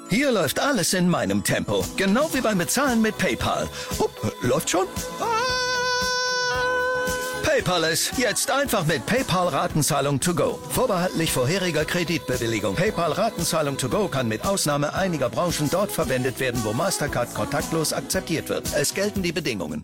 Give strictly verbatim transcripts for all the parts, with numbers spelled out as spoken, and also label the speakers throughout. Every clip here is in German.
Speaker 1: Hier läuft alles in meinem Tempo. Genau wie beim Bezahlen mit PayPal. Hup, läuft schon? PayPal-less. Jetzt einfach mit PayPal-Ratenzahlung to go. Vorbehaltlich vorheriger Kreditbewilligung. PayPal-Ratenzahlung to go kann mit Ausnahme einiger Branchen dort verwendet werden, wo Mastercard kontaktlos akzeptiert wird. Es gelten die Bedingungen.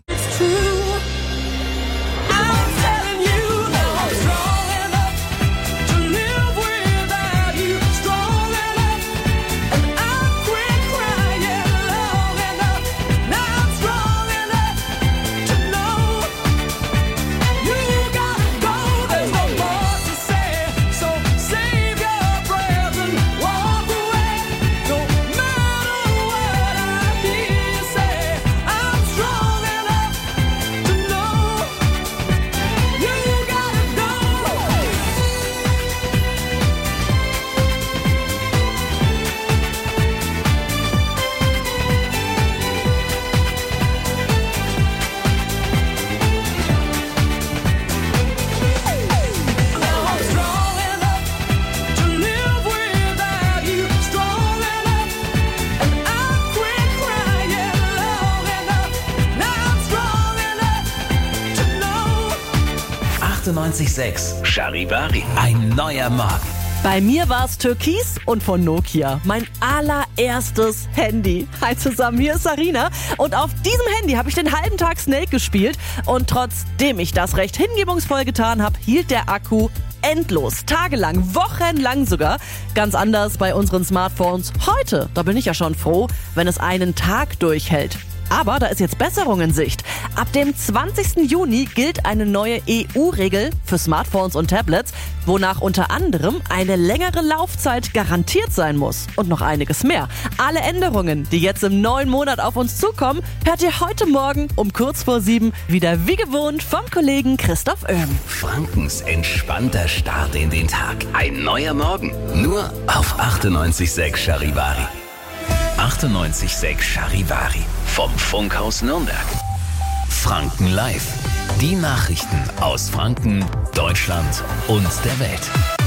Speaker 2: achtundneunzig Komma sechs Charivari. Ein neuer Morgen.
Speaker 3: Bei mir war es Türkis und von Nokia. Mein allererstes Handy. Hi zusammen, hier ist Sarina. Und auf diesem Handy habe ich den halben Tag Snake gespielt. Und trotzdem ich das recht hingebungsvoll getan habe, hielt der Akku endlos. Tagelang, wochenlang sogar. Ganz anders bei unseren Smartphones. Heute, da bin ich ja schon froh, wenn es einen Tag durchhält. Aber da ist jetzt Besserung in Sicht. Ab dem zwanzigsten Juni gilt eine neue E U-Regel für Smartphones und Tablets, wonach unter anderem eine längere Laufzeit garantiert sein muss. Und noch einiges mehr. Alle Änderungen, die jetzt im neuen Monat auf uns zukommen, hört ihr heute Morgen um kurz vor sieben wieder wie gewohnt vom Kollegen Christoph Oehm.
Speaker 2: Frankens entspannter Start in den Tag. Ein neuer Morgen. Nur auf achtundneunzig Komma sechs Charivari. achtundneunzig Komma sechs Charivari. Vom Funkhaus Nürnberg. Franken Live. Die Nachrichten aus Franken, Deutschland und der Welt.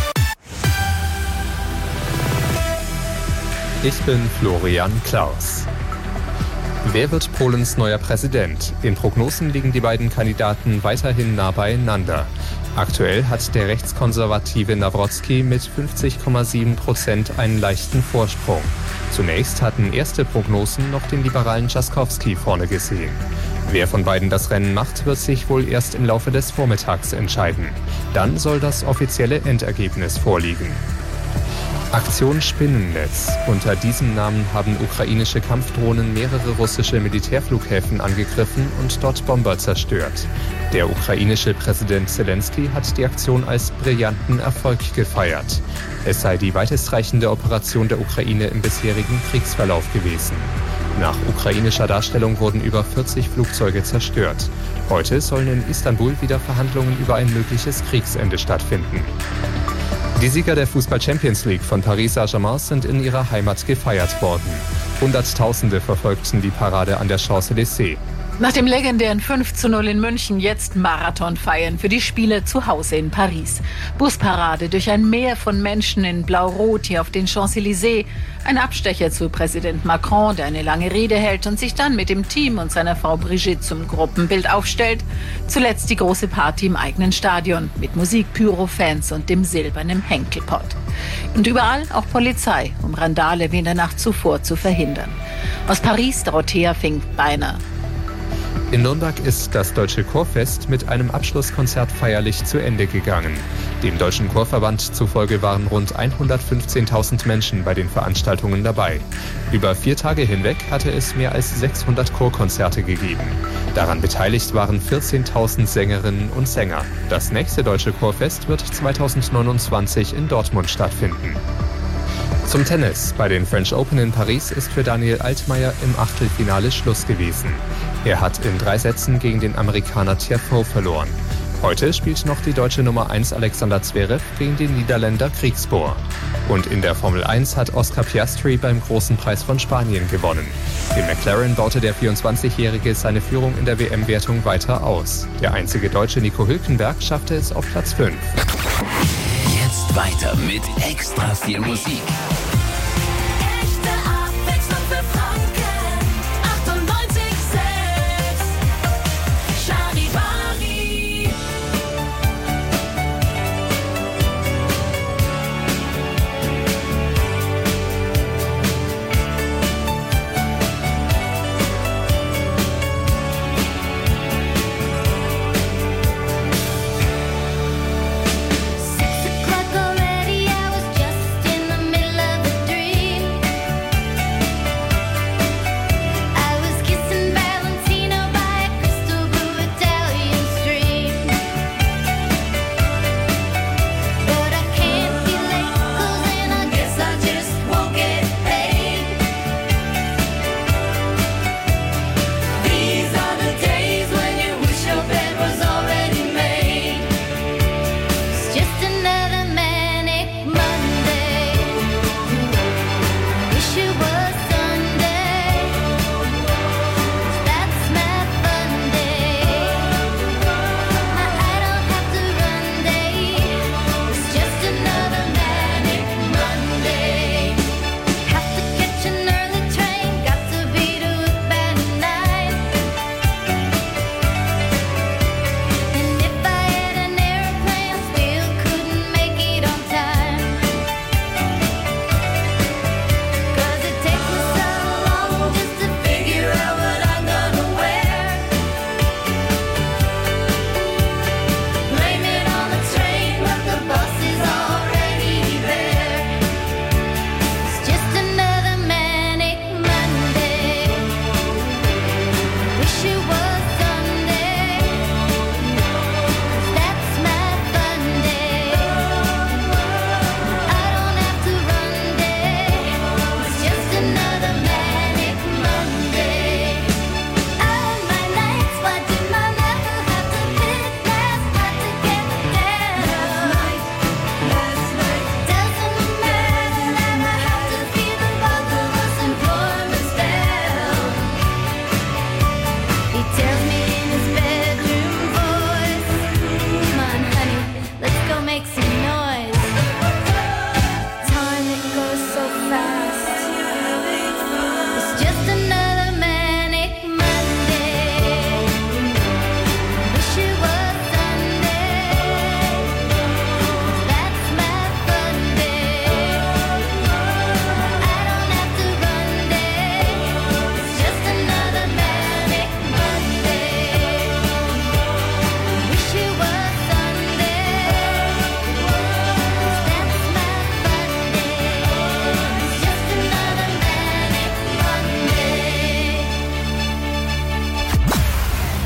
Speaker 4: Ich bin Florian Klaus. Wer wird Polens neuer Präsident? In Prognosen liegen die beiden Kandidaten weiterhin nah beieinander. Aktuell hat der rechtskonservative Nawrocki mit fünfzig Komma sieben Prozent einen leichten Vorsprung. Zunächst hatten erste Prognosen noch den liberalen Trzaskowski vorne gesehen. Wer von beiden das Rennen macht, wird sich wohl erst im Laufe des Vormittags entscheiden. Dann soll das offizielle Endergebnis vorliegen. Aktion Spinnennetz. Unter diesem Namen haben ukrainische Kampfdrohnen mehrere russische Militärflughäfen angegriffen und dort Bomber zerstört. Der ukrainische Präsident Zelensky hat die Aktion als brillanten Erfolg gefeiert. Es sei die weitestreichende Operation der Ukraine im bisherigen Kriegsverlauf gewesen. Nach ukrainischer Darstellung wurden über vierzig Flugzeuge zerstört. Heute sollen in Istanbul wieder Verhandlungen über ein mögliches Kriegsende stattfinden. Die Sieger der Fußball-Champions League von Paris Saint-Germain sind in ihrer Heimat gefeiert worden. Hunderttausende verfolgten die Parade an der Champs-Élysées.
Speaker 5: Nach dem legendären fünf zu null in München jetzt Marathon feiern für die Spiele zu Hause in Paris. Busparade durch ein Meer von Menschen in Blau-Rot hier auf den Champs-Élysées. Ein Abstecher zu Präsident Macron, der eine lange Rede hält und sich dann mit dem Team und seiner Frau Brigitte zum Gruppenbild aufstellt. Zuletzt die große Party im eigenen Stadion mit Musik, Pyro, Fans und dem silbernen Henkelpott. Und überall auch Polizei, um Randale wie in der Nacht zuvor zu verhindern. Aus Paris, Dorothea Fink-Beiner.
Speaker 4: In Nürnberg ist das Deutsche Chorfest mit einem Abschlusskonzert feierlich zu Ende gegangen. Dem Deutschen Chorverband zufolge waren rund hundertfünfzehntausend Menschen bei den Veranstaltungen dabei. Über vier Tage hinweg hatte es mehr als sechshundert Chorkonzerte gegeben. Daran beteiligt waren vierzehntausend Sängerinnen und Sänger. Das nächste Deutsche Chorfest wird zweitausendneunundzwanzig in Dortmund stattfinden. Zum Tennis. Bei den French Open in Paris ist für Daniel Altmaier im Achtelfinale Schluss gewesen. Er hat in drei Sätzen gegen den Amerikaner Tiafoe verloren. Heute spielt noch die deutsche Nummer eins Alexander Zverev gegen den Niederländer Griekspoor. Und in der Formel eins hat Oscar Piastri beim Großen Preis von Spanien gewonnen. Im McLaren baute der vierundzwanzigjährige seine Führung in der W M-Wertung weiter aus. Der einzige Deutsche Nico Hülkenberg schaffte es auf Platz fünf.
Speaker 2: Jetzt weiter mit extra viel Musik.
Speaker 6: Echte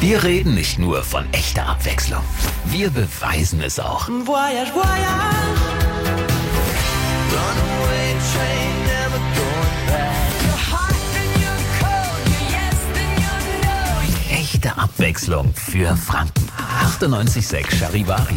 Speaker 2: Wir reden nicht nur von echter Abwechslung, wir beweisen es auch.
Speaker 6: Voyage, voyage. Runaway train, never going back. You're hot and you're cold, you're yes and you're no.
Speaker 2: Echte Abwechslung für Franken. achtundneunzig Komma sechs Charivari.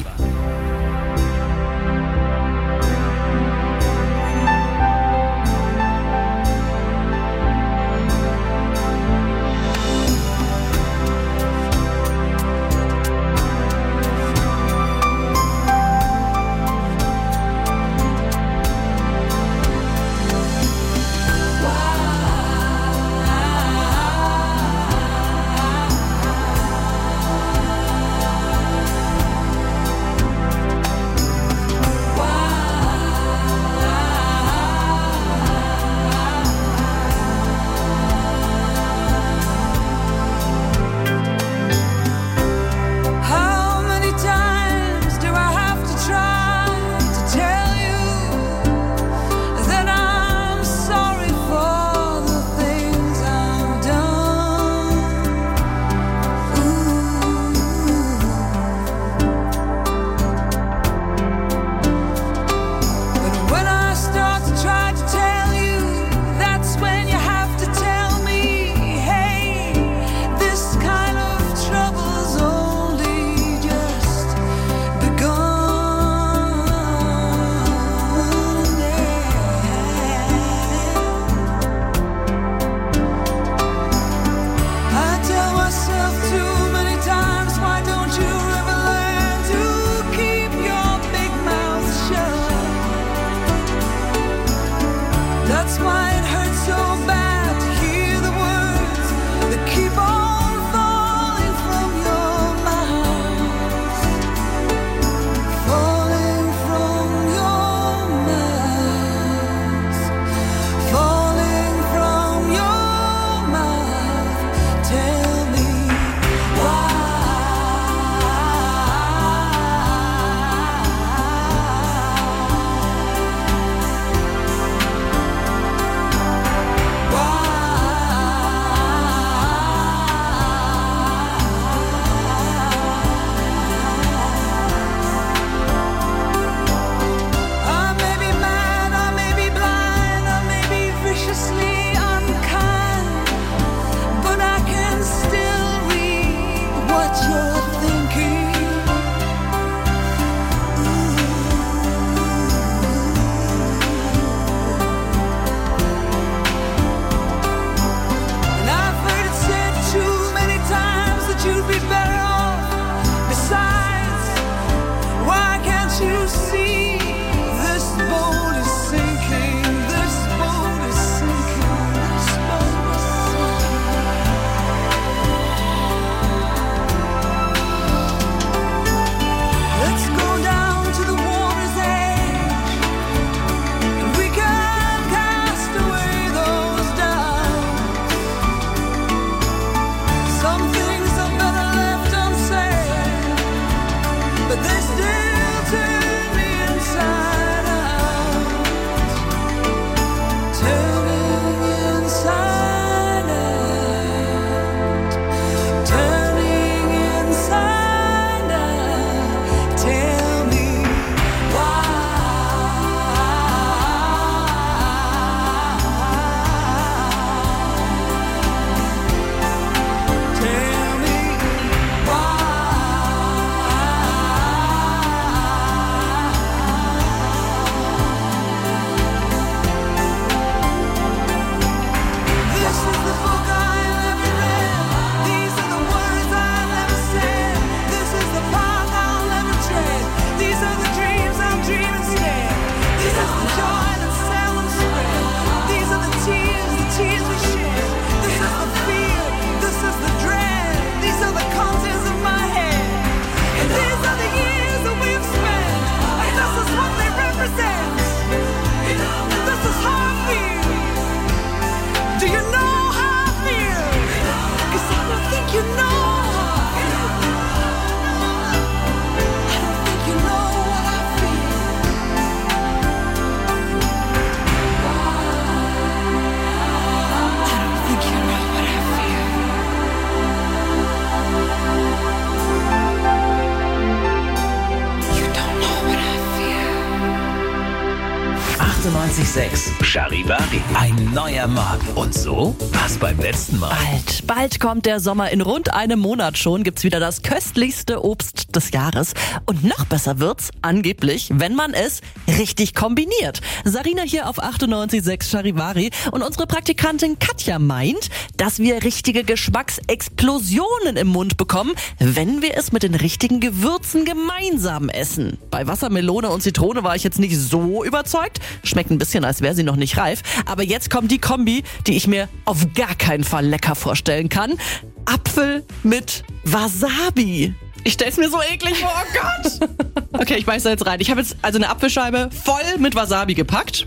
Speaker 2: sechs Charivari. Ein neuer Morgen. Und so war's beim letzten Mal.
Speaker 3: Bald, bald kommt der Sommer. In rund einem Monat schon gibt's wieder das köstlichste Obst des Jahres. Und noch besser wird's, angeblich, wenn man es richtig kombiniert. Sarina hier auf achtundneunzig Komma sechs Charivari. Und unsere Praktikantin Katja meint, dass wir richtige Geschmacksexplosionen im Mund bekommen, wenn wir es mit den richtigen Gewürzen gemeinsam essen. Bei Wassermelone und Zitrone war ich jetzt nicht so überzeugt. Schmeckt ein bisschen, als wäre sie noch nicht reif. Aber jetzt kommt die Kombi, die ich mir auf gar keinen Fall lecker vorstellen kann. Apfel mit Wasabi. Ich stell's mir so eklig vor, oh Gott. Okay, ich beiß da jetzt rein. Ich habe jetzt also eine Apfelscheibe voll mit Wasabi gepackt.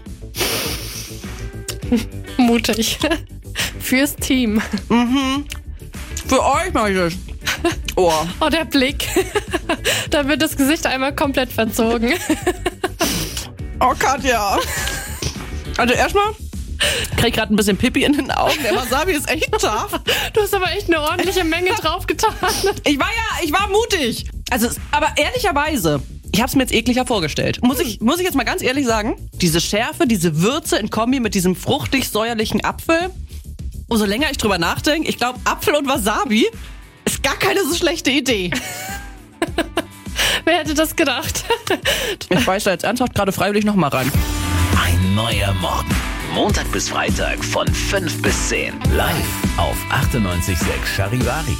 Speaker 7: Mutig. Fürs Team.
Speaker 3: Mhm. Für euch mache ich das. Oh.
Speaker 7: Oh, der Blick. Da wird das Gesicht einmal komplett verzogen.
Speaker 3: Oh, Katja. Also erstmal krieg gerade ein bisschen Pipi in den Augen. Der Wasabi ist echt scharf.
Speaker 7: Du hast aber echt eine ordentliche Menge draufgetan.
Speaker 3: Ich war ja, ich war mutig. Also, aber ehrlicherweise, ich habe es mir jetzt ekliger vorgestellt. Muss ich, muss ich jetzt mal ganz ehrlich sagen, diese Schärfe, diese Würze in Kombi mit diesem fruchtig-säuerlichen Apfel. Umso länger ich drüber nachdenke, ich glaube, Apfel und Wasabi ist gar keine so schlechte Idee.
Speaker 7: Wer hätte das gedacht?
Speaker 3: Ich beiß da jetzt ernsthaft gerade freiwillig nochmal rein.
Speaker 2: Ein neuer Morgen. Montag bis Freitag von fünf bis zehn. Live auf achtundneunzig Komma sechs Charivari.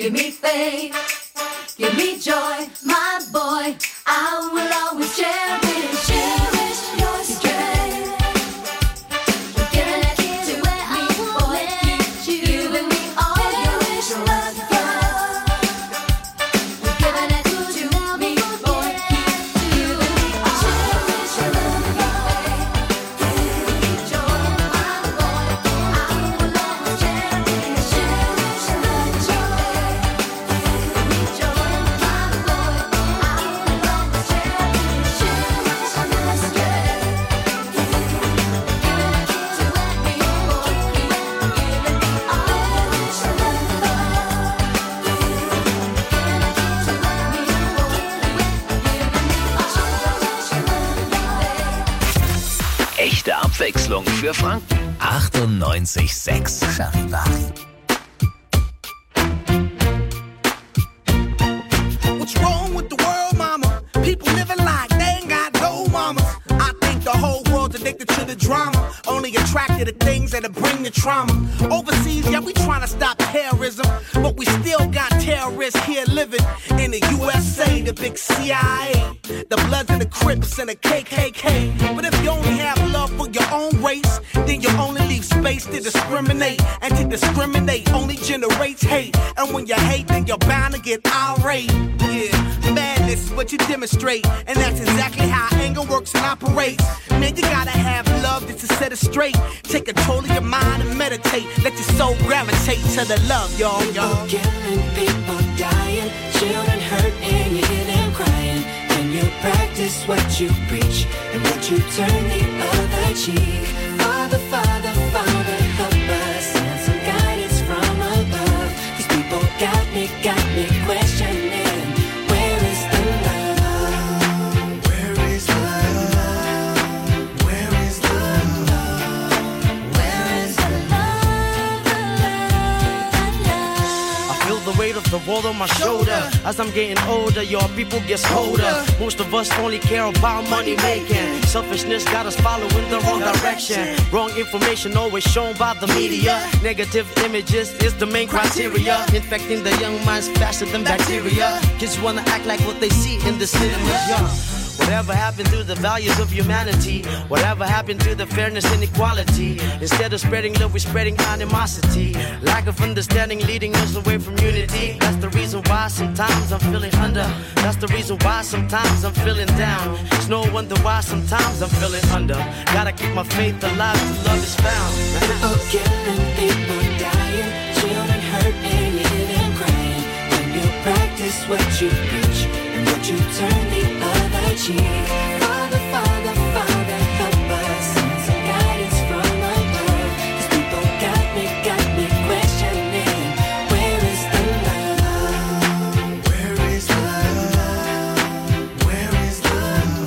Speaker 6: give me faith, give me joy, my boy. I will always cherish, cherish your strength. Giving it to me, boy, giving me all your love. Giving it to me, boy, giving me all your love. Give me joy, my boy. I will always cherish, cherish your joy. Give me joy, my boy. I will always cherish, cherish your strength. Giving it to me, boy, giving me all your love.
Speaker 2: Echte Abwechslung für Franken. achtundneunzig Komma sechs Charivari.
Speaker 8: What's wrong with the world, mama? People living like they ain't got no mamas. I think the whole world's addicted to the drama, only attracted to things that'll bring the trauma. Overseas, yeah, we trying to stop terrorism, but we still got terrorists here living in the U S A, the big C I A, the Bloods and the Crips and the K K K. But if you only have love for your own race, then you only leave space to discriminate, and to discriminate only generates hate. And when you hate, then you're bound to get irate. Yeah, madness is what you demonstrate, and that's exactly how anger works and operates. Man, you gotta have love just to set it straight. Take control of your mind and meditate. Let your soul gravitate to the love, y'all, y'all.
Speaker 6: People killing, people dying, children hurt and you hear them crying. When you practice what you preach and what you turn the other cheek. Father, Father, Father, help us, send some guidance from above. These people got me, got me questioning, where is the love? Where is the love? Where is the love? Where is the love, the love, the love?
Speaker 8: I feel the weight of the world on my shoulder. As I'm getting older, your people gets colder. Most of us only care about money making. Selfishness got us following the wrong direction. Wrong information always shown by the media. Negative images is the main criteria. Infecting the young minds faster than bacteria. Kids wanna act like what they see in the cinemas, yeah. Whatever happened to the values of humanity? Whatever happened to the fairness and equality? Instead of spreading love, we're spreading animosity. Lack of understanding leading us away from unity. That's the reason why sometimes I'm feeling under. That's the reason why sometimes I'm feeling down. It's no wonder why sometimes I'm feeling under. Gotta keep my faith alive till love is found.
Speaker 6: People killing, people dying, children hurt and you hear them crying. When you practice what you preach and what you turn the other cheek. Father, Father, Father, help us, send some guidance from above. These people got me, got me questioning, where is the love? Where is the love? Where is the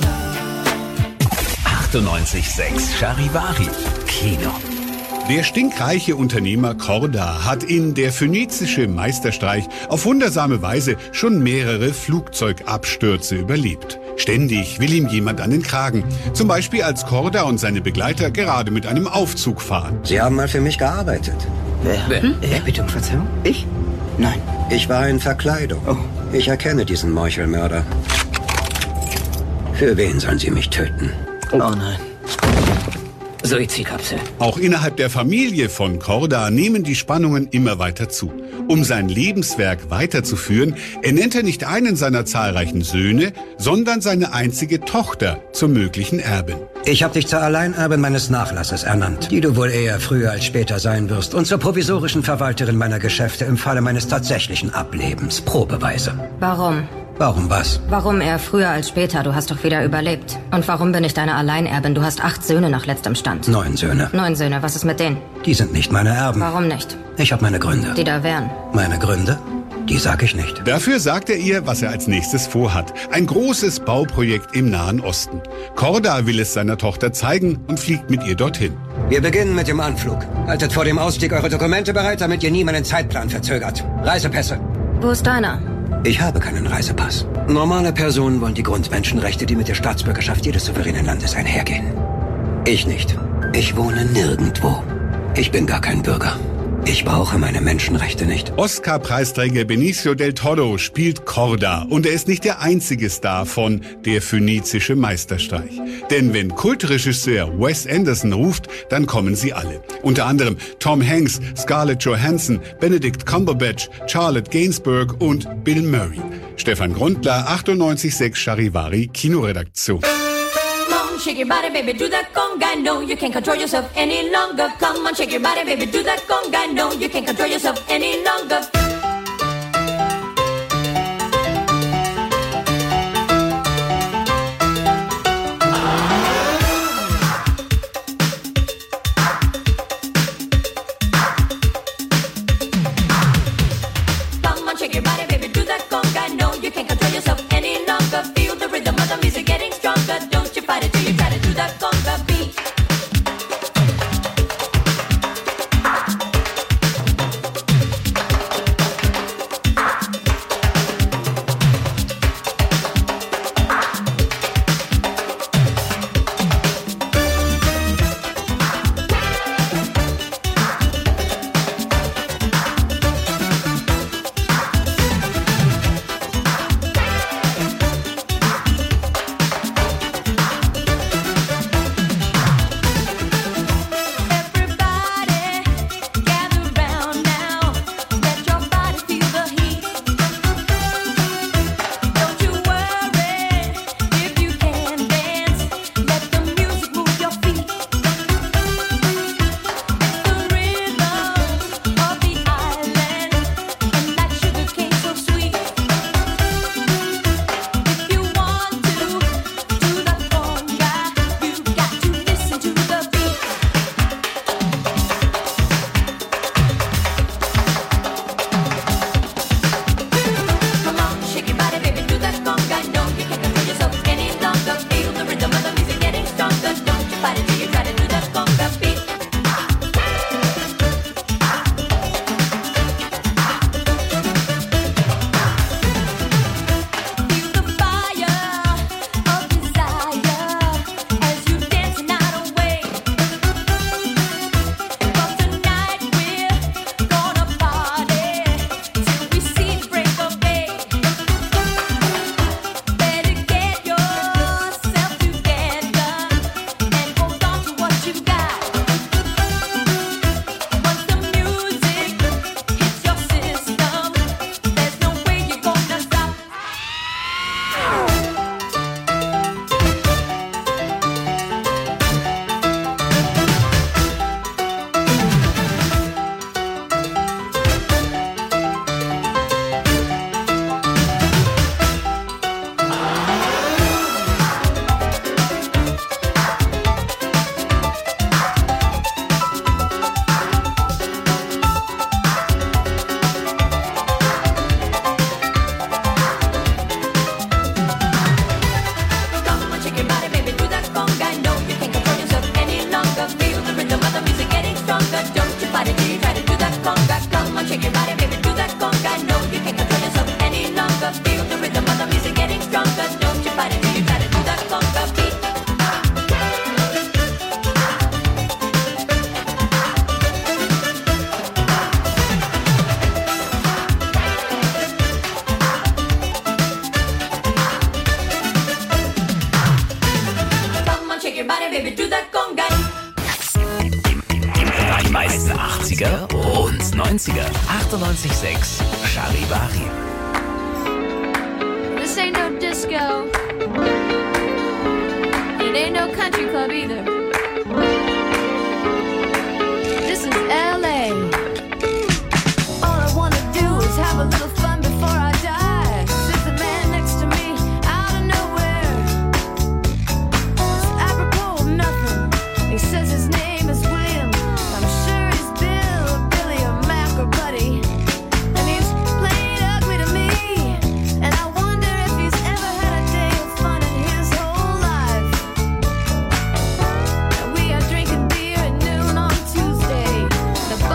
Speaker 6: love?
Speaker 2: achtundneunzig Komma sechs Charivari. Kino.
Speaker 9: Der stinkreiche Unternehmer Korda hat in Der phönizische Meisterstreich auf wundersame Weise schon mehrere Flugzeugabstürze überlebt. Ständig will ihm jemand an den Kragen. Zum Beispiel als Korda und seine Begleiter gerade mit einem Aufzug fahren.
Speaker 10: Sie haben mal für mich gearbeitet.
Speaker 11: Wer? Wer? Hm? Wer? Bitte um Verzeihung? Ich? Nein.
Speaker 10: Ich war in Verkleidung.
Speaker 11: Oh.
Speaker 10: Ich erkenne diesen Meuchelmörder. Für wen sollen Sie mich töten?
Speaker 11: Oh nein. Suizidkapsel.
Speaker 9: Auch innerhalb der Familie von Korda nehmen die Spannungen immer weiter zu. Um sein Lebenswerk weiterzuführen, ernennt er nicht einen seiner zahlreichen Söhne, sondern seine einzige Tochter zur möglichen Erbin.
Speaker 10: Ich habe dich zur Alleinerbin meines Nachlasses ernannt, die du wohl eher früher als später sein wirst, und zur provisorischen Verwalterin meiner Geschäfte im Falle meines tatsächlichen Ablebens. Probeweise.
Speaker 12: Warum?
Speaker 10: Warum was?
Speaker 12: Warum eher früher als später? Du hast doch wieder überlebt. Und warum bin ich deine Alleinerbin? Du hast acht Söhne nach letztem Stand.
Speaker 10: Neun Söhne.
Speaker 12: Neun Söhne, was ist mit denen?
Speaker 10: Die sind nicht meine Erben.
Speaker 12: Warum nicht?
Speaker 10: Ich habe meine Gründe.
Speaker 12: Die da wären.
Speaker 10: Meine Gründe? Die sag ich nicht.
Speaker 9: Dafür sagt er ihr, was er als nächstes vorhat. Ein großes Bauprojekt im Nahen Osten. Korda will es seiner Tochter zeigen und fliegt mit ihr dorthin.
Speaker 10: Wir beginnen mit dem Anflug. Haltet vor dem Ausstieg eure Dokumente bereit, damit ihr nie meinen Zeitplan verzögert. Reisepässe.
Speaker 12: Wo ist deiner?
Speaker 10: Ich habe keinen Reisepass. Normale Personen wollen die Grundmenschenrechte, die mit der Staatsbürgerschaft jedes souveränen Landes einhergehen. Ich nicht. Ich wohne nirgendwo. Ich bin gar kein Bürger. Ich brauche meine Menschenrechte nicht.
Speaker 9: Oscar-Preisträger Benicio del Toro spielt Korda und er ist nicht der einzige Star von Der phönizische Meisterstreich. Denn wenn Kultregisseur Wes Anderson ruft, dann kommen sie alle. Unter anderem Tom Hanks, Scarlett Johansson, Benedict Cumberbatch, Charlotte Gainsbourg und Bill Murray. Stefan Grundler, achtundneunzig Komma sechs Charivari, Kinoredaktion.
Speaker 6: Shake your body, baby, do that conga. No, you can't control yourself any longer. Come on, shake your body, baby, do that conga. No, you can't control yourself any longer. Come on, shake your body, baby, do that conga. No, you can't control yourself any longer. Feel the rhythm of the music getting stronger. Don't you fight it till you try to do that conga beat.
Speaker 2: Die meisten achtziger und neunziger. achtundneunzig Komma sechs Charivari.
Speaker 13: This ain't no disco. It ain't no country club either. This is L A. All I wanna do is have a little fun before I die. Sits a man next to me out of nowhere. It's apropos of nothing. He says his name is William. I'm sure he's Bill or Billy or Mac or Buddy. And he's played ugly to me. And I wonder if he's ever had a day of fun in his whole life. And we are drinking beer at noon on Tuesday. The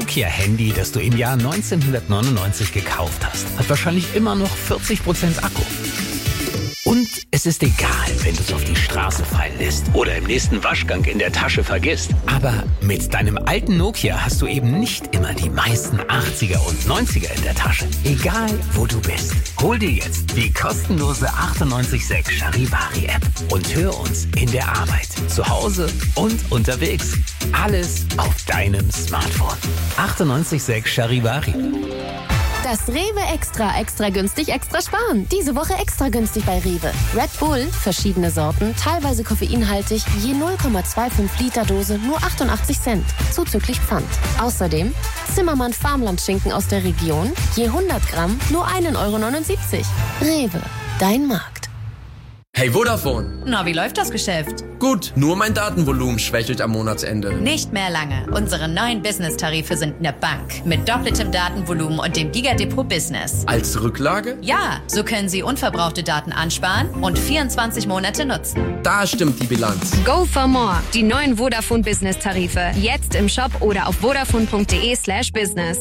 Speaker 2: Nokia-Handy, das du im Jahr neunzehnhundertneunundneunzig gekauft hast, hat wahrscheinlich immer noch vierzig Prozent Akku. Und es ist egal, wenn du es auf die Straße fallen lässt oder im nächsten Waschgang in der Tasche vergisst. Aber mit deinem alten Nokia hast du eben nicht immer die meisten achtziger und neunziger in der Tasche. Egal, wo du bist. Hol dir jetzt die kostenlose achtundneunzig Komma sechs Charivari-App und hör uns in der Arbeit, zu Hause und unterwegs. Alles auf deinem Smartphone. achtundneunzig Komma sechs Charivari.
Speaker 14: Das Rewe Extra, extra günstig, extra sparen. Diese Woche extra günstig bei Rewe. Red Bull, verschiedene Sorten, teilweise koffeinhaltig, je null Komma fünfundzwanzig Liter Dose, nur achtundachtzig Cent, zuzüglich Pfand. Außerdem Zimmermann Farmlandschinken aus der Region, je hundert Gramm, nur ein Euro neunundsiebzig. Rewe, dein Markt.
Speaker 15: Hey Vodafone!
Speaker 16: Na, wie läuft das Geschäft?
Speaker 15: Gut, nur mein Datenvolumen schwächelt am Monatsende.
Speaker 16: Nicht mehr lange. Unsere neuen Business-Tarife sind eine Bank. Mit doppeltem Datenvolumen und dem Gigadepot Business.
Speaker 15: Als Rücklage?
Speaker 16: Ja, so können Sie unverbrauchte Daten ansparen und vierundzwanzig Monate nutzen.
Speaker 15: Da stimmt die Bilanz.
Speaker 17: Go for more. Die neuen Vodafone Business-Tarife. Jetzt im Shop oder auf vodafone.de slash business.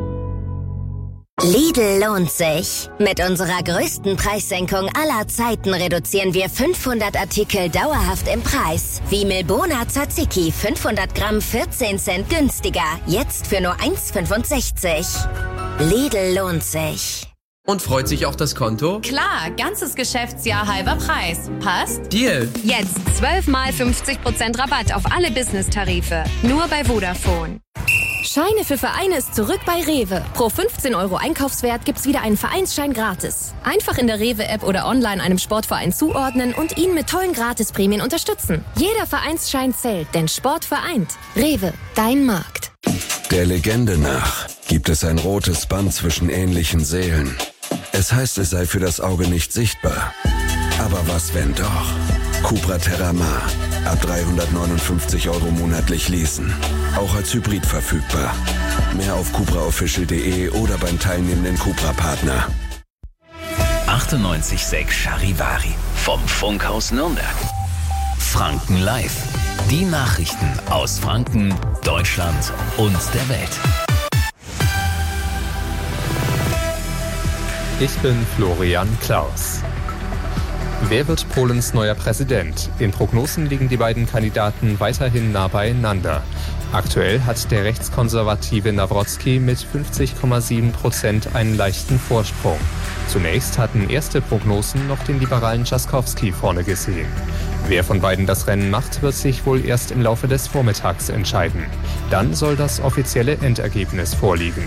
Speaker 18: Lidl lohnt sich. Mit unserer größten Preissenkung aller Zeiten reduzieren wir fünfhundert Artikel dauerhaft im Preis. Wie Milbona Tzatziki, fünfhundert Gramm, vierzehn Cent günstiger. Jetzt für nur eins Komma fünfundsechzig. Lidl lohnt sich.
Speaker 15: Und freut sich auch das Konto?
Speaker 16: Klar, ganzes Geschäftsjahr halber Preis. Passt?
Speaker 15: Deal.
Speaker 17: Jetzt zwölf mal fünfzig Prozent Rabatt auf alle Business-Tarife. Nur bei Vodafone.
Speaker 14: Scheine für Vereine ist zurück bei Rewe. Pro fünfzehn Euro Einkaufswert gibt's wieder einen Vereinsschein gratis. Einfach in der Rewe-App oder online einem Sportverein zuordnen und ihn mit tollen Gratisprämien unterstützen. Jeder Vereinsschein zählt, denn Sport vereint. Rewe, dein Markt.
Speaker 19: Der Legende nach gibt es ein rotes Band zwischen ähnlichen Seelen. Es heißt, es sei für das Auge nicht sichtbar. Aber was, wenn doch? Cupra Terramar. Ab dreihundertneunundfünfzig Euro monatlich leasen. Auch als Hybrid verfügbar. Mehr auf cupra official punkt de oder beim teilnehmenden Cupra-Partner.
Speaker 2: achtundneunzig Komma sechs Charivari vom Funkhaus Nürnberg. Franken Live. Die Nachrichten aus Franken, Deutschland und der Welt.
Speaker 4: Ich bin Florian Klaus. Wer wird Polens neuer Präsident? In Prognosen liegen die beiden Kandidaten weiterhin nah beieinander. Aktuell hat der rechtskonservative Nawrocki mit fünfzig Komma sieben Prozent einen leichten Vorsprung. Zunächst hatten erste Prognosen noch den liberalen Trzaskowski vorne gesehen. Wer von beiden das Rennen macht, wird sich wohl erst im Laufe des Vormittags entscheiden. Dann soll das offizielle Endergebnis vorliegen.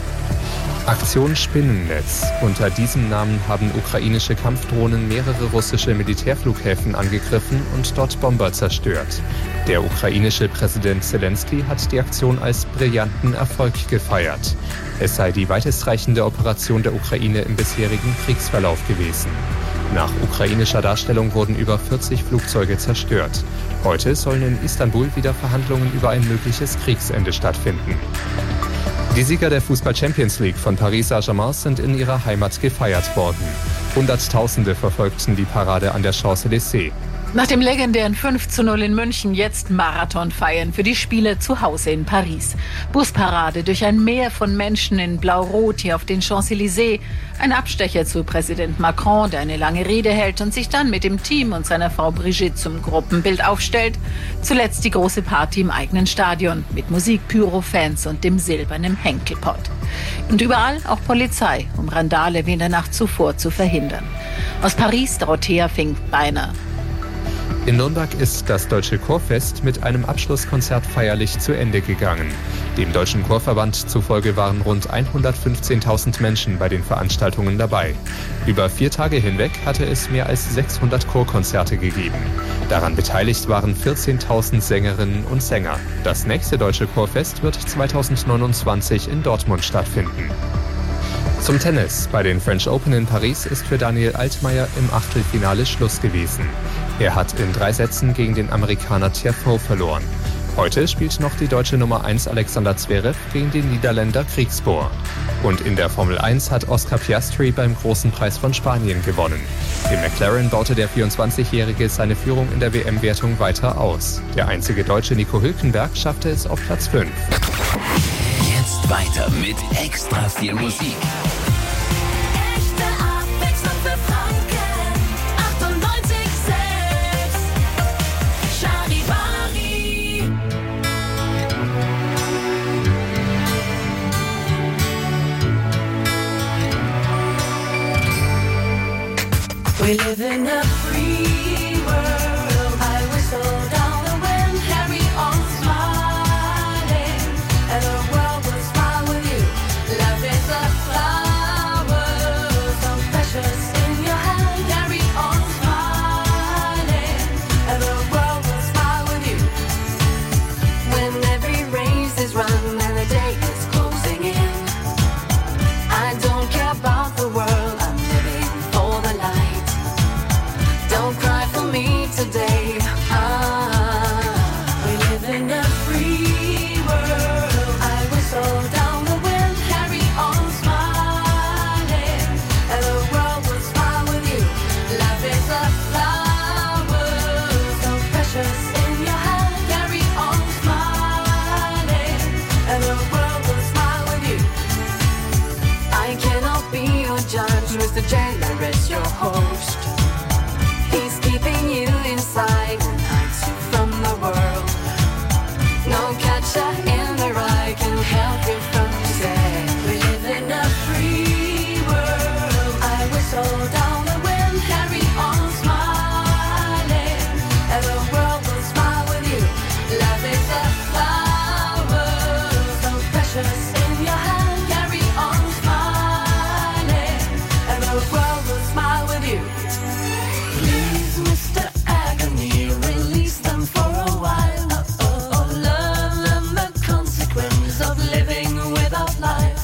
Speaker 4: Aktion Spinnennetz. Unter diesem Namen haben ukrainische Kampfdrohnen mehrere russische Militärflughäfen angegriffen und dort Bomber zerstört. Der ukrainische Präsident Zelensky hat die Aktion als brillanten Erfolg gefeiert. Es sei die weitestreichende Operation der Ukraine im bisherigen Kriegsverlauf gewesen. Nach ukrainischer Darstellung wurden über vierzig Flugzeuge zerstört. Heute sollen in Istanbul wieder Verhandlungen über ein mögliches Kriegsende stattfinden. Die Sieger der Fußball-Champions League von Paris Saint-Germain sind in ihrer Heimat gefeiert worden. Hunderttausende verfolgten die Parade an der Champs-Élysées.
Speaker 5: Nach dem legendären fünf zu null in München jetzt Marathon feiern für die Spiele zu Hause in Paris. Busparade durch ein Meer von Menschen in Blau-Rot hier auf den Champs-Élysées. Ein Abstecher zu Präsident Macron, der eine lange Rede hält und sich dann mit dem Team und seiner Frau Brigitte zum Gruppenbild aufstellt. Zuletzt die große Party im eigenen Stadion mit Musik, Pyro, Fans und dem silbernen Henkelpott. Und überall auch Polizei, um Randale wie in der Nacht zuvor zu verhindern. Aus Paris, Dorothea Fink-Beiner.
Speaker 4: In Nürnberg ist das Deutsche Chorfest mit einem Abschlusskonzert feierlich zu Ende gegangen. Dem Deutschen Chorverband zufolge waren rund hundertfünfzehntausend Menschen bei den Veranstaltungen dabei. Über vier Tage hinweg hatte es mehr als sechshundert Chorkonzerte gegeben. Daran beteiligt waren vierzehntausend Sängerinnen und Sänger. Das nächste Deutsche Chorfest wird zweitausendneunundzwanzig in Dortmund stattfinden. Zum Tennis. Bei den French Open in Paris ist für Daniel Altmaier im Achtelfinale Schluss gewesen. Er hat in drei Sätzen gegen den Amerikaner Tiafoe verloren. Heute spielt noch die deutsche Nummer eins Alexander Zverev gegen den Niederländer Griekspoor. Und in der Formel eins hat Oscar Piastri beim Großen Preis von Spanien gewonnen. Im McLaren baute der vierundzwanzigjährige seine Führung in der W M-Wertung weiter aus. Der einzige Deutsche Nico Hülkenberg schaffte es auf Platz fünf.
Speaker 2: Jetzt Weiter mit extra viel Musik.
Speaker 6: Echte Abwechslung für Franken. achtundneunzig sechs Charivari. We live in a free world. I whistle down the wind, carry on smiling, and the world will smile with you. Love is a flower, so precious in your hand. Carry on smiling, and the world will smile with you. When every race is run and the day is closing in, I don't care about the world. I'm living for the light. Don't cry for me today. Ah, we live in a free world. I whistle down the wind, carry on smiling, and the world will smile with you. Life is a flower, so precious in your hand. Carry on smiling, and the world will smile with you. I cannot be your judge, Mister Jailer is your host. He's keeping you inside and hides you from the world. No catcher in the rye can help you from say. We live in a free world. I whistle down the wind, carry on smiling, and the world will smile with you. Love is a flower, so precious in your hand. Carry on smiling, and the world will smile with you. Please, Mister Agony, release them for a while. Oh, learn them the consequence of living without life.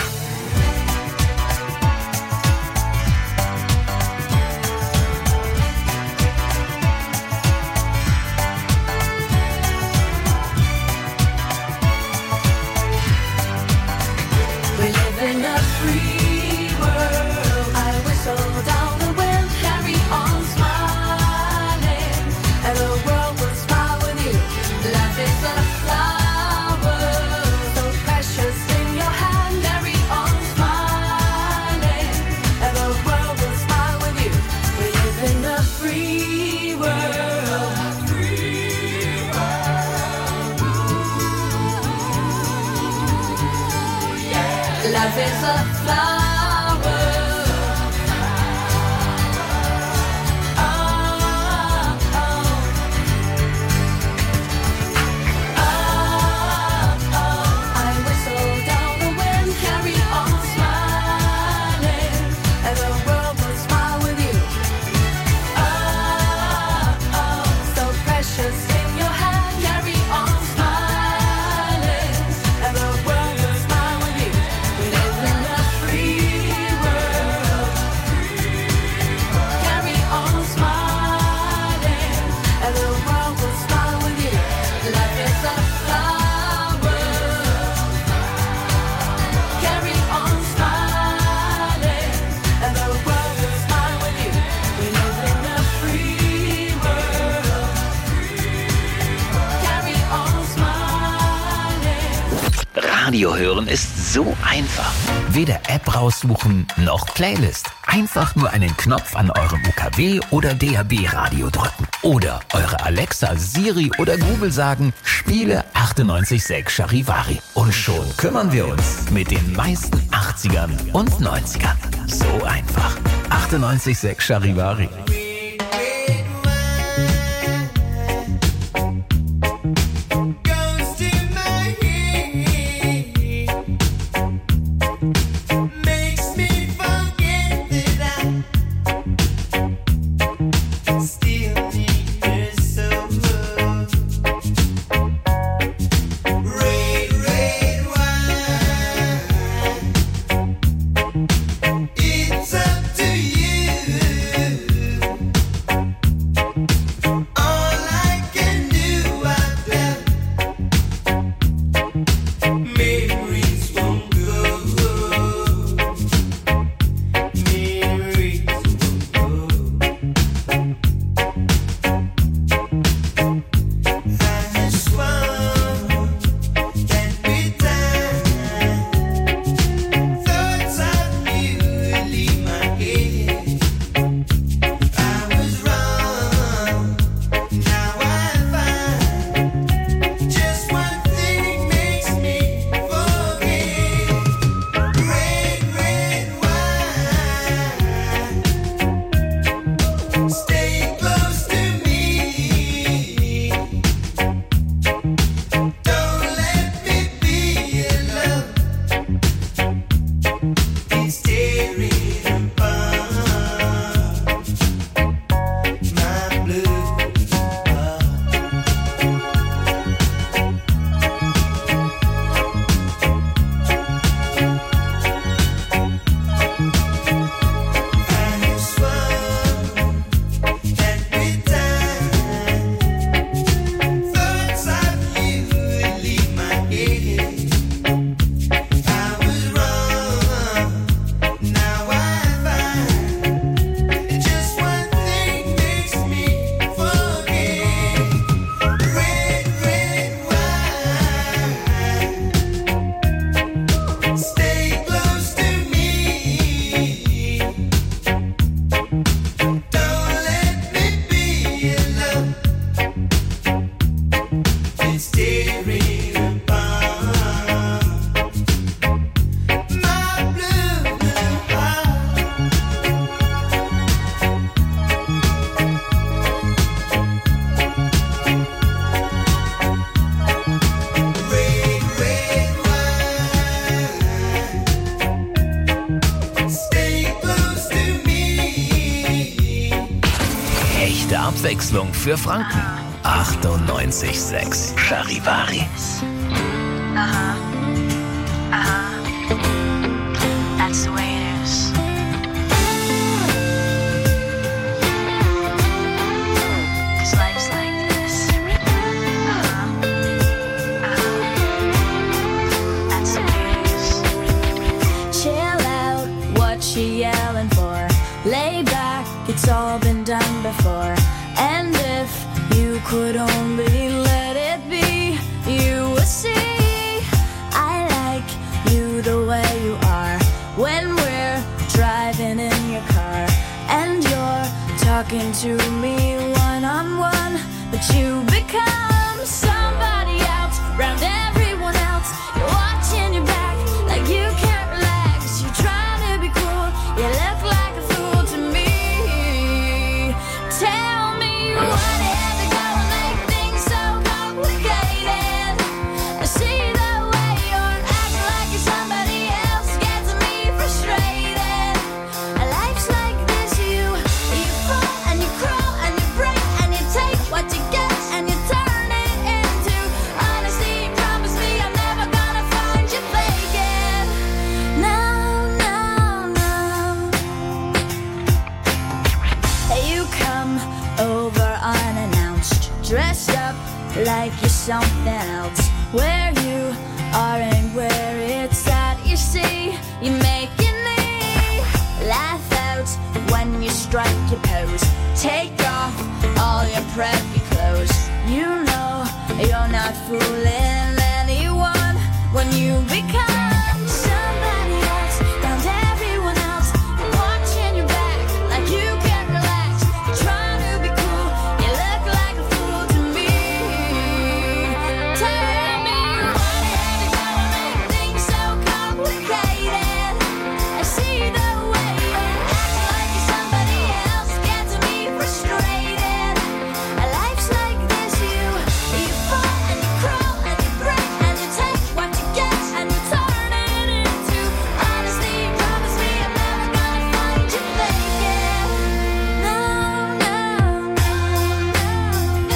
Speaker 6: We live in a free world. I whistle down the wind, carry on smiling, and the world will smile with you. Life is a flower, so precious in your hand. Carry on smiling, and the world will smile with you. We live in a free world. Life is a flower. Oh, oh. Oh, oh. I whistle down the wind, carry on smiling, and the world will smile with you. Oh, oh. So precious in your hand, carry on smiling, and the world will smile with you. We live in a free world. Carry on smiling, and the world will smile with you. Life is a flower. Carry on smiling, and the world will smile with you. We live in a free world. Carry on smiling.
Speaker 2: Radio hören ist so einfach. Weder App raussuchen, noch Playlist. Einfach nur einen Knopf an eurem U K W oder D A B-Radio drücken. Oder eure Alexa, Siri oder Google sagen, spiele achtundneunzig sechs Charivari. Und schon kümmern wir uns mit den meisten achtzigern und neunzigern. So einfach. achtundneunzig sechs Charivari.
Speaker 6: Makes me forget that I still need you so much. Red, red wine. It's up to you.
Speaker 2: Echte Abwechslung für Franken. achtundneunzig Komma sechs Charivari.
Speaker 13: Uh-huh. Uh-huh. That's the way it is. Cause life's like this. Uh-huh. Uh-huh. That's the way it is.
Speaker 6: Chill out, what you yelling for? Lay back, it's all been done before. And if you could only let it be, you would see I like you the way you are. When we're driving in your car and you're talking to me one-on-one, but you become somebody else around everyone else. You're watching your back like you can't relax. You're trying to be cool, you look like a fool to me. Tell me what ever gonna make things so complicated. I see the way you're acting like you're somebody else gets me frustrated. Life's like this, you you fall and you crawl and you break and you take what you get and you turn it into honesty. Promise me I'm never gonna find you faking. No, no, no. You come over unannounced, dressed up like you're something else. Where you are and where it's at, you see, you make your knee laugh out when you strike your pose. Take off all your preppy clothes. You know you're not fooling anyone when you become somebody else around everyone else. You're watching your back like you can't relax. You're trying to be cool, you look like a fool to me. Tell me what ever gonna make things so complicated. I see the way you're acting like you're somebody else gets me frustrated. Life's like this, you you fall and you crawl and you break and you take what you get and you turn it into honesty. Promise me I'm never gonna find you faking. No, no, no, no,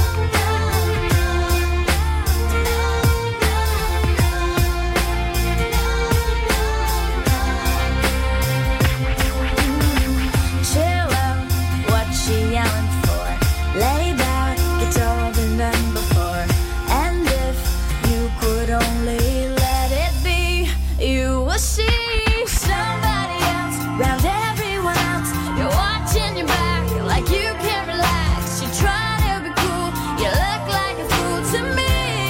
Speaker 6: Chill out, what you yelling for? Lay back, it's all been done before. And if you could only let it be, you will see somebody else around everyone else. You're watching your back like you can't relax. You're trying to be cool, you look like a fool to me.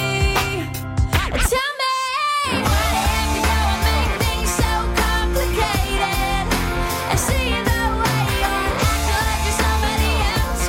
Speaker 6: Tell me what ever gonna make things so complicated. I see the way you're acting like you're somebody else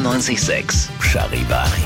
Speaker 2: achtundneunzig Komma sechs Charivari.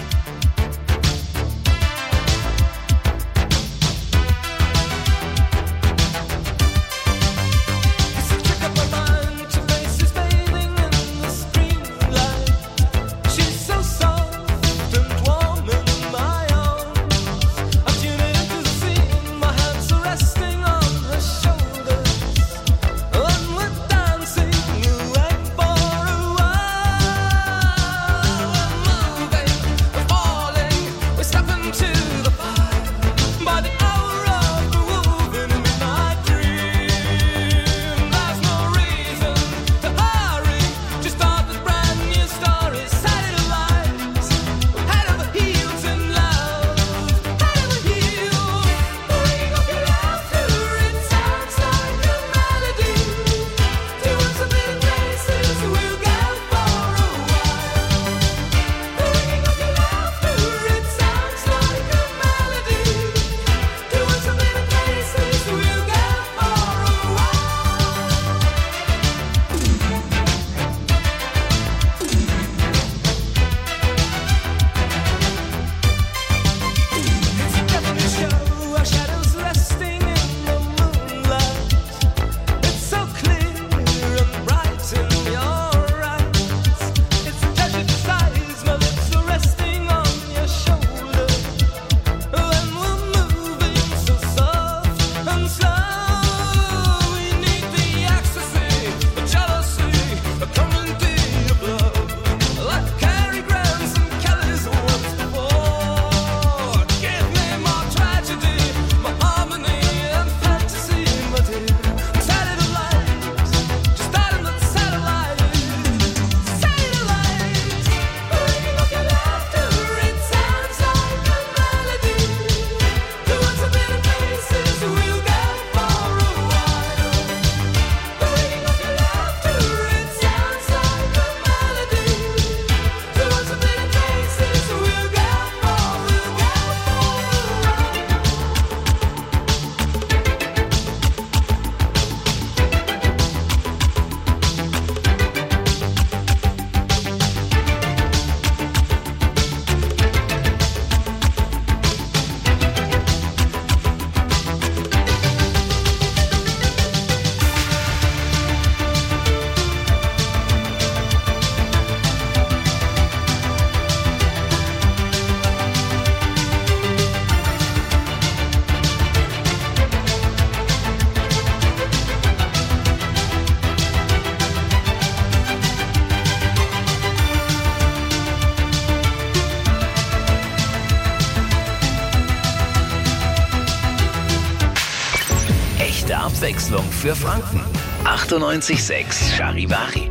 Speaker 2: Abwechslung für Franken. achtundneunzig Komma sechs Charivari.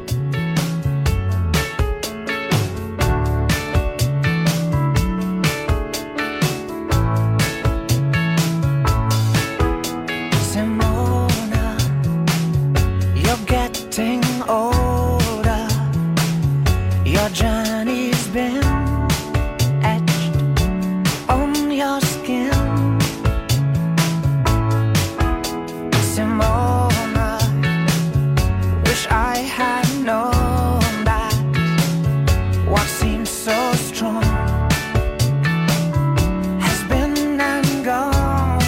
Speaker 6: Simona, you're getting older. Your journey's been etched on your skin. Simona, wish I had known that what seems so strong has been and gone.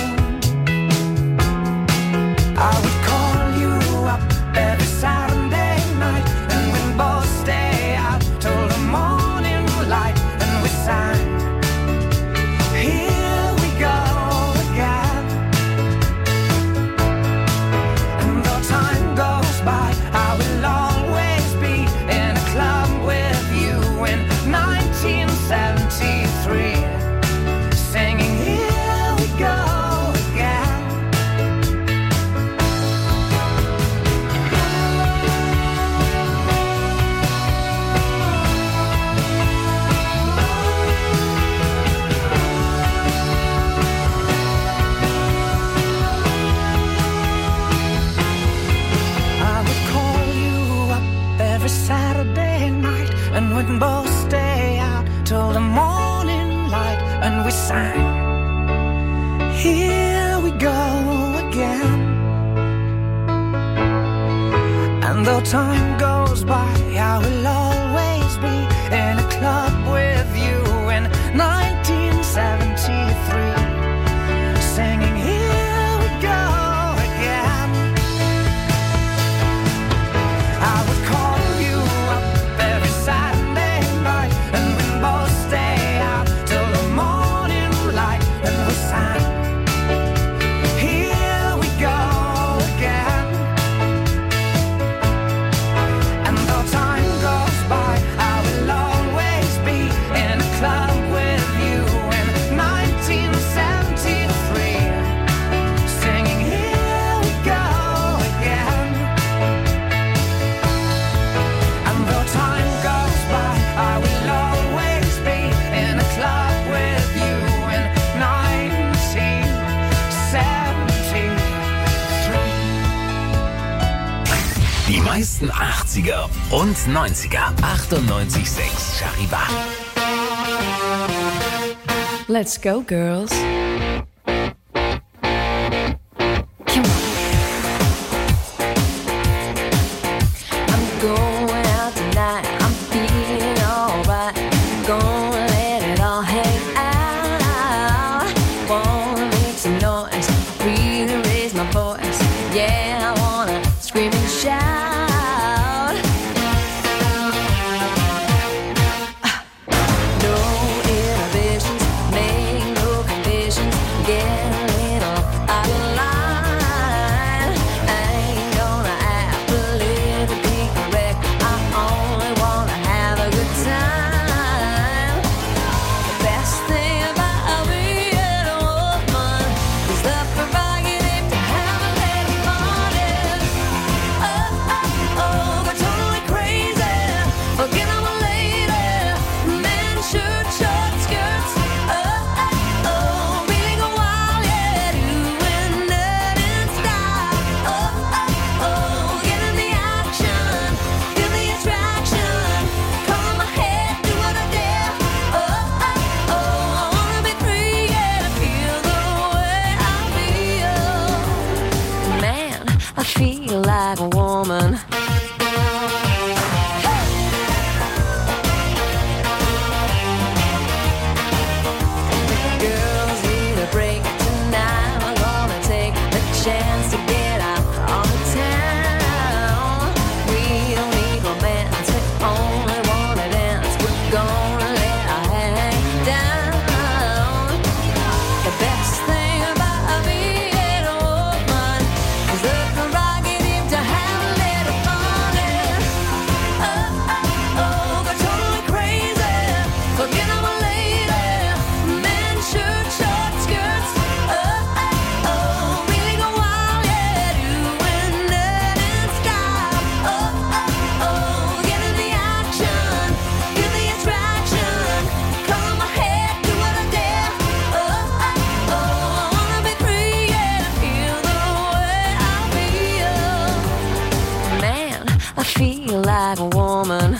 Speaker 6: I would call you up every Saturday night, and we'd both stay out till the morning light, and we sang, here we go again. And though time goes by, I will always be in a club with you in nineteen seventy-three, singing, here we go again. I would call you up every Saturday night, and we'd both stay out till the morning light, and we sang, here we go again. And though time goes by, I will always be in a nineteen seventy-three, singing here we go again. I would call you up every Saturday night, and we'd both stay out till the morning light, and we sang, here we go again. And though time goes by, I will always be in a club with you in nineteen seventy-three, singing here we go again. And though time goes by, I will always be in a club with you in nineteen seventy-three.
Speaker 2: Die meisten achtziger und neunziger. achtundneunzig Komma sechs Charivari.
Speaker 13: Let's go, girls. I'm going out tonight. I'm feeling alright. Gonna let it all hang out. Wanna make some noise, really raise my voice. Yeah, I wanna scream and shout. No inhibitions, make no conditions. Get a little out of line. I ain't gonna act politically correct. I only wanna have a good time. The best thing about being a woman is the prerogative to have a little fun. Oh, oh, oh, go totally crazy. Forget I'm a lady. Men, shirt, short skirts. Oh, oh, oh, really go wild, yeah. Doing that in style. Oh, oh, oh, get in the action. Feel the attraction. Color my head, do what I dare. Oh, oh, oh, I wanna be free, yeah. Feel the way I feel. Man, I feel like a woman. Girls need a break tonight. We're gonna take the chance to get out on the town. We don't need romance, we only wanna dance. We're gonna let our hang down. The best thing about being a woman is the prerogative to have a little fun. Oh, oh, oh, go totally crazy. Forget I'm a lady. Men, shirt, short skirts. Oh, oh, oh, really go wild, yeah. Doing that in style. Oh, oh, oh, get in the action. Feel the attraction. Color my head, do what I dare. Oh, oh, oh, I wanna be free, yeah. Feel the way I feel. Man, I feel like a woman.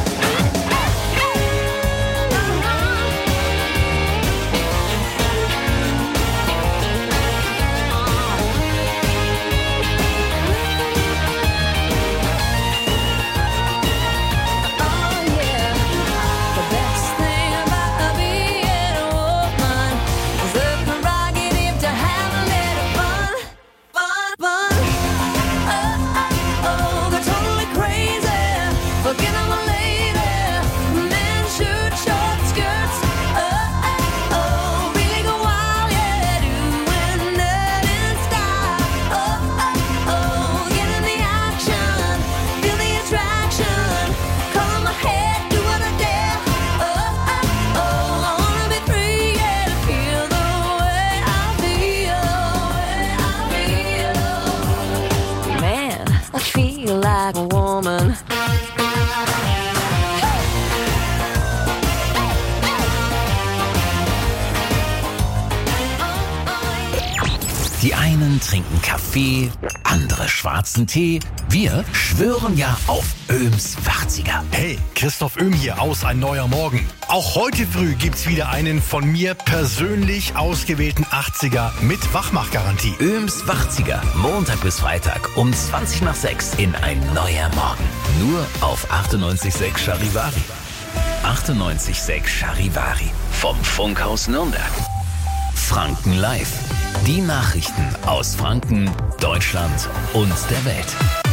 Speaker 13: The best thing about being a woman is the prerogative to have a little fun, fun, fun. Oh, oh, oh, go totally crazy. Forget I'm a lady. Men, shirt, short skirts. Oh, oh, oh, really go wild, yeah. Doing that in style. Oh, oh, oh, get in the action. Feel the attraction. Color my head, do what I dare. Oh, oh, oh, I wanna be free, yeah. Feel the way I feel, way I feel. Man, I feel like a woman.
Speaker 2: Die einen trinken Kaffee, andere schwarzen Tee. Wir schwören ja auf Öhms achtziger.
Speaker 20: Hey, Christoph Öhm hier aus Ein neuer Morgen. Auch heute früh gibt's wieder einen von mir persönlich ausgewählten achtziger mit Wachmachgarantie.
Speaker 2: Öhms achtziger, Montag bis Freitag um zwanzig nach sechs in Ein neuer Morgen. Nur auf achtundneunzig Komma sechs Charivari. achtundneunzig Komma sechs Charivari vom Funkhaus Nürnberg. Franken Live. Die Nachrichten aus Franken, Deutschland und der Welt.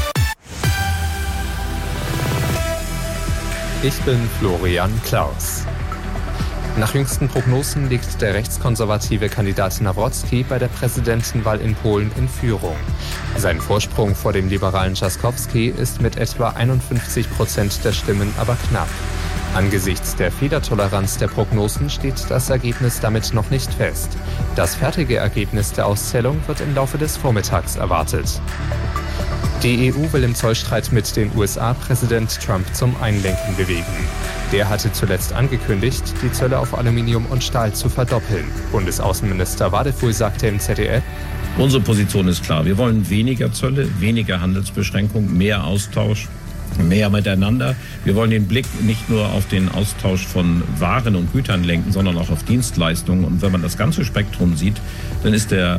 Speaker 4: Ich bin Florian Klaus. Nach jüngsten Prognosen liegt der rechtskonservative Kandidat Nawrocki bei der Präsidentenwahl in Polen in Führung. Sein Vorsprung vor dem liberalen Trzaskowski ist mit etwa einundfünfzig Prozent der Stimmen aber knapp. Angesichts der Fehlertoleranz der Prognosen steht das Ergebnis damit noch nicht fest. Das fertige Ergebnis der Auszählung wird im Laufe des Vormittags erwartet. Die E U will im Zollstreit mit den U S A Präsident Trump zum Einlenken bewegen. Der hatte zuletzt angekündigt, die Zölle auf Aluminium und Stahl zu verdoppeln. Bundesaußenminister Wadefuhl sagte im Z D F:
Speaker 21: Unsere Position ist klar. Wir wollen weniger Zölle, weniger Handelsbeschränkungen, mehr Austausch, mehr miteinander. Wir wollen den Blick nicht nur auf den Austausch von Waren und Gütern lenken, sondern auch auf Dienstleistungen. Und wenn man das ganze Spektrum sieht, dann ist der